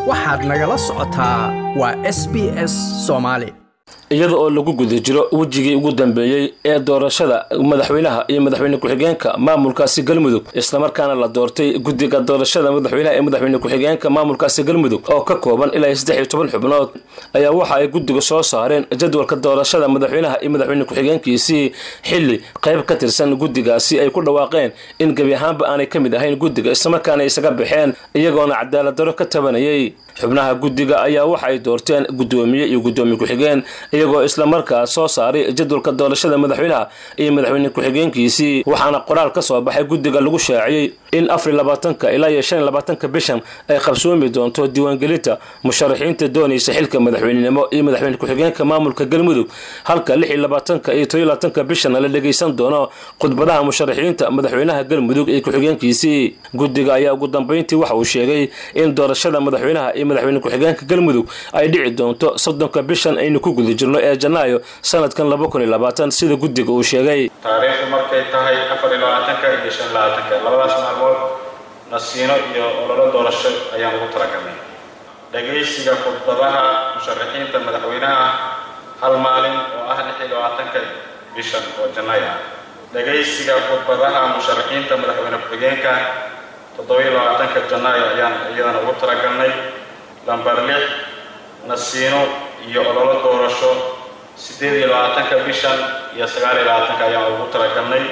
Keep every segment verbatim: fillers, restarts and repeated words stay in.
waxaad nagala socotaa waa S B S Soomaali iyada oo lagu guda jiro wajigii ugu dambeeyay ee doorashada madaxweynaha iyo madaxweyne ku-xigeenka maamulkaasi Galmudug isla markaana la doortay guddiga doorashada madaxweynaha iyo madaxweyne ku-xigeenka maamulkaasi Galmudug oo ka kooban ilaa saddex iyo toban xubnood ayaa waxa ay guddiga soo saareen jadwalka doorashada madaxweynaha iyo madaxweyne ku-xigeenkiisii xilli qayb ka tirsan guddigaasi ay ku dhawaaqeen in gabi ahaanba aanay ka mid ahayn guddiga isla markaana isaga baxeen iyagoona cadaalad darro ka tabanayay xubnaha guddiga ayaa waxa ay doorteen gudoomiye iyo gudoomiye ku-xigeen iyagoo isla markaa soo saaray jadwalka doorashada madaxweynaha iyo madaxweyne ku-xigeenkiisii waxaana qoraal ka soo baxay guddiga lagu shaaciyay in afar iyo labaatanka ilaa shan iyo labaatanka bishan ay qabsoomi doonto diiwaangelinta musharaxiinta doonaysa xilka madaxweynenimo iyo madaxweyne ku-xigeenka maamulka Galmudug halka lix iyo labaatanka iyo toban iyo labaatanka bishan la dhageysan doono khudbadaha musharaxiinta madaxweynaha Galmudug iyo ku-xigeenkiisii guddiga ayaa ugu dambeyntii waxa uu sheegay in doorashada madaxweynaha iyo madaxweyne ku-xigeenka Galmudug ay dhici doonto soddonka bishan aynu ku guda jirno ee Janaayo sanadkan laba kun iyo labaatan sida guddiga uu sheegay taariikhdu markay tahay afar iyo labaatanka iyo shan iyo labaatanka labadaas maalmood nasiino iyo ololo doorasho ayaan ugu talagalnay dhageysiga khudbadaha musharaxiinta madaxweynaha hal maalin oo ah lix iyo labaatanka bishan oo Janaayo dhageysiga khudbadaha musharaxiinta madaxweyne ku-xigeenka toddoba iyo labaatanka Janaayo ayaan iyadana ugu talagalnay lambar lix nasiino iyo ololo doorasho sideed iyo labaatanka bishan iyo sagaal iyo labaatanka ayaan ugu talagalnay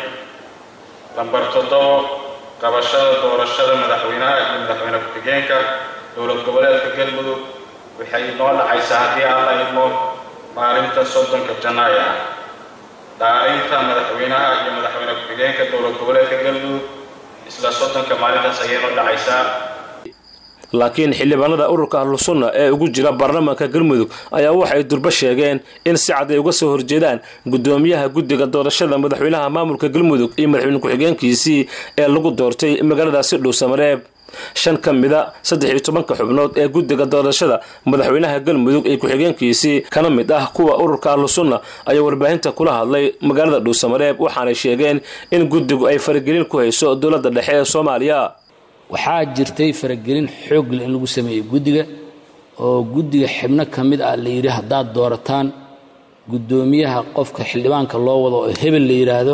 lambar toddoba qabashada doorashada madaxweynaha iyo madaxweyne ku-xigeenka dowlad goboleedka Galmudug waxay noo dhacaysaa haddii aan la idmo maalinta soddonka Janaayo dhaarinta madaxweynaha iyo madaxweyne ku-xigeenka dowlad goboleedka Galmudug isla soddonka maalintaas ayay noo dhacaysaa laakiin xildhibaanada ururka Ahlus Sunna ee ugu jira baarlamaanka Galmudug ayaa waxay durba sheegeen in si cad ay uga soo horjeedaan gudoomiyaha guddiga doorashada madaxweynaha maamulka Galmudug iyo madaxweyne ku-xigeenkiisii ee lagu doortay magaaladaasi Dhuusamareeb shan ka mid ah saddex iyo toban xubnood ee guddiga doorashada madaxweynaha Galmudug iyo ku-xigeenkiisii kana mid ah kuwa ururka Ahlus Sunna ayaa warbaahinta kula hadlay magaalada Dhuusamareeb waxaana sheegeen in guddigu ay faragelin ku hayso dowladda dhexe ee Soomaaliya waxaa jirtay faragelin xoog leh in lagu sameeyo guddiga oo guddiga xibno ka mid ah la yiri hadaad doorataan gudoomiyaha qofka xildhibaanka loo wado oo hebel la yiraahdo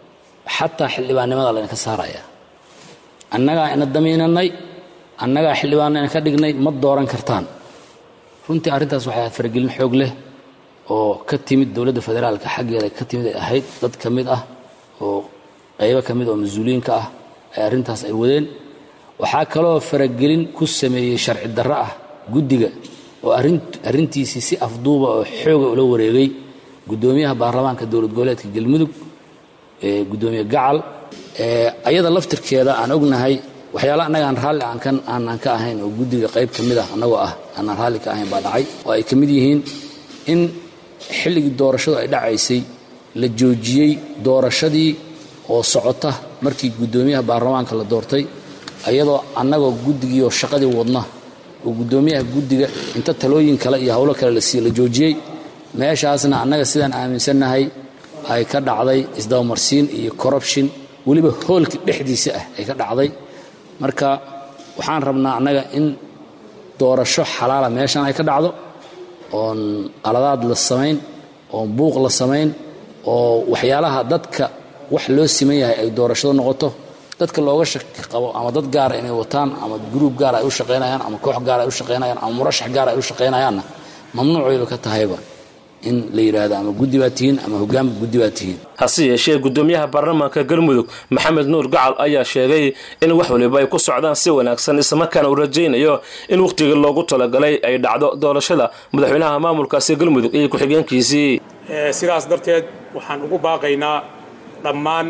xataa xildhibaannimada la ka saaraya annaga ina damiinanay annaga xildhibaanna ka dhignay ma dooran kartaan runtii arintaas waxay faragelin xoog leh oo ka timid dawladda federaalka xaggeeda ka timid ahayd dad ka mid ah oo qaybo ka mid oo mas'uuliyiinka ah ay arintaas ay wadeen waxaa kaloo faragelin ku sameeyay sharci darro ah guddiga oo arintiisii si afduuba oo xoog ula wareegay gudoomiyaha baarlamaanka dowlad goboleedka Galmudug ee gudoomiye Gacal ee ayada laftirkeeda aan ognahay waxyaalo anaga aan raali aan kan aan ka ahayn oo guddiga qayb ka mid ah anagoo ah aan raali ka ahayn baa dhacay oo ay ka mid yihiin in xilligii doorashadu ay dhacaysay la joojiyay doorashadii oo socota markii gudoomiyaha baarlamaanka la doortay ayadoo annagoo guddigii oo shaqadii wadna oo gudoomiyaha guddiga inta talooyin kale iyo hawlo kale la sii la joojiyay meeshaasna annaga sidaan aaminsanahay ay ka dhacday isdawmarsiin iyo corruption waliba hoolka dhexdiisa ah ay ka dhacday marka waxaan rabnaa annaga in doorasho xalaala meeshan ay ka dhacdo oon aladaad la samayn oon buuq la samayn oo waxyaalaha dadka wax loo siman yahay ay doorashado noqoto dadka looga shaqo qabo ama dad gaar ah inay wataan ama group gaar ah ay u shaqeynayaan ama koox gaar ah ay u shaqeynayaan ama murashax gaar ah ay u shaqeynayaan mamnuuc ay ka tahayba in la yiraahdo ama guddi baa tihiin ama hoggaan guddi baa tihiin hase yeeshee gudoomiyaha baarlamaanka Galmudug Maxamed Nuur Gacal ayaa sheegay in wax waliba ay ku socdaan si wanaagsan isla markaana uu rajaynayo in waqtiga loogu talagalay ay dhacdo doorashada madaxweynaha maamulkaasi Galmudug iyo ku-xigeenkiisii sidaas darteed waxaan ugu baaqaynaa dhammaan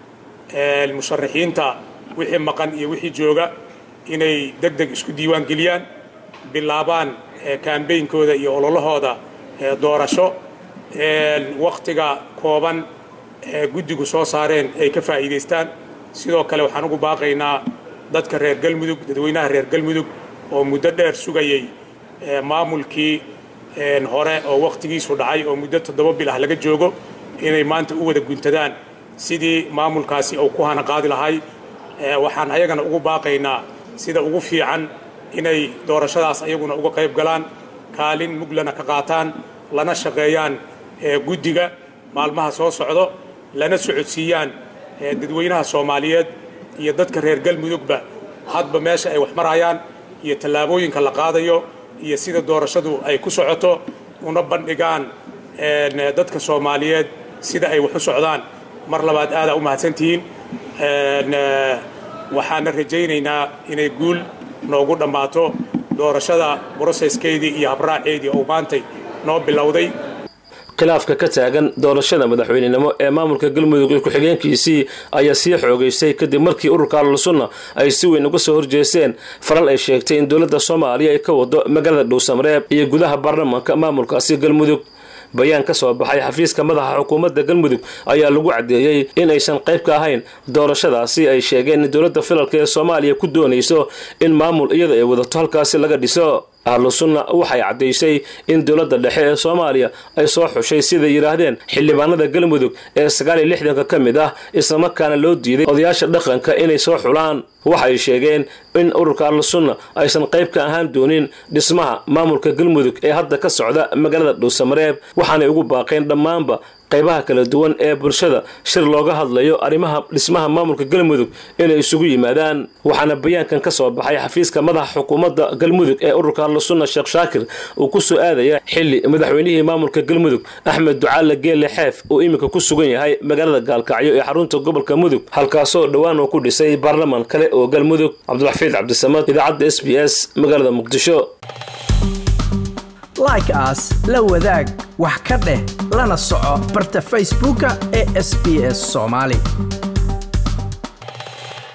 musharaxiinta wixii maqan iyo wixii jooga inay degdeg isku diiwaan geliyaan bilaabaan campaignkooda iyo ololahooda doorasho waqtiga kooban ee guddigu soo saareen ay ka faa'iideystaan sidoo kale waxaan ugu baaqaynaa dadka reer Galmudug dadweynaha reer Galmudug oo muddo dheer sugayay maamulkii hore oo waqtigiisu dhacay oo muddo toddoba bil ah laga joogo inay maanta u wada guntadaan sidii maamulkaasi uu ku hana qaadi lahay waxaan ayagana ugu baaqaynaa sida ugu fiican inay doorashadaas ayaguna uga qayb galaan kaalin muglana ka qaataan lana shaqeeyaan guddiga maalmaha soo socdo lana socodsiiyaan dadweynaha Soomaaliyeed iyo dadka reer Galmudugba hadba meesha ay wax marayaan iyo tallaabooyinka la qaadayo iyo sida doorashadu ay ku socoto una bandhigaan dadka Soomaaliyeed sida ay wax u socdaan mar labaad aad u mahadsantihiin waxaan rajaynaynaa inay guul noogu dhamaato doorashada processkeedii iyo habraaceedii oo maantay noo bilowday khilaafka ka taagan doorashada madaxweynenimo ee maamulka Galmudug ee ku-xigeenkiisii ayaa sii xoogaysay kadib markii ururka Al-Sunna ay si weyn uga soo horjeesteen faral ay sheegtay in dowladda Soomaaliya ay ka wado magaalada Dhuusamareeb iyo gudaha baarlamaanka maamulkaasi Galmudug bayaan ka soo baxay xafiiska madaxa xukuumadda Galmudug ayaa lagu cadeeyay in aysan qayb ka ahayn doorashadaasi ay sheegeen in dowladda federaalka ee Soomaaliya ku doonayso in maamul iyada ay wadato halkaasi laga dhiso Al-Sunna waxay cadeysay in dowladda dhexe ee Soomaaliya ay soo xushay sida yiraahdeen xildhibaanada Galmudug ee sagaal iyo lixdan ka mid ah isla markaana loo diiday odayaasha dhaqanka inay soo xulaan waxay sheegeen in ururka Al-Sunna aysan qayb ka ahaan doonin dhismaha maamulka Galmudug ee hadda ka socda magaalada Dhuusamareeb waxaanay ugu baaqeen dhammaanba qaybaha kala duwan ee bulshada shir looga hadlayo arrimaha dhismaha maamulka Galmudug inay isugu yimaadaan waxaana bayaankan ka soo baxay xafiiska madaxa xukuumadda Galmudug ee ururka Al-Sunna Sheekh Shaakir uu ku soo aadaya xilli madaxweynihii maamulka Galmudug Axmed Ducaale Geelle Xeef oo imika ku sugan yahay magaalada Gaalkacyo ee xarunta gobolka Mudug halkaasoo dhawaan uu ku dhisay baarlamaan kale oo Galmudug Cabdulxafiid Cabdisamad idaacadda S B S magaalada Muqdisho like us la wadaag wax ka dheh lana soco barta Facebooka ee S B S Somali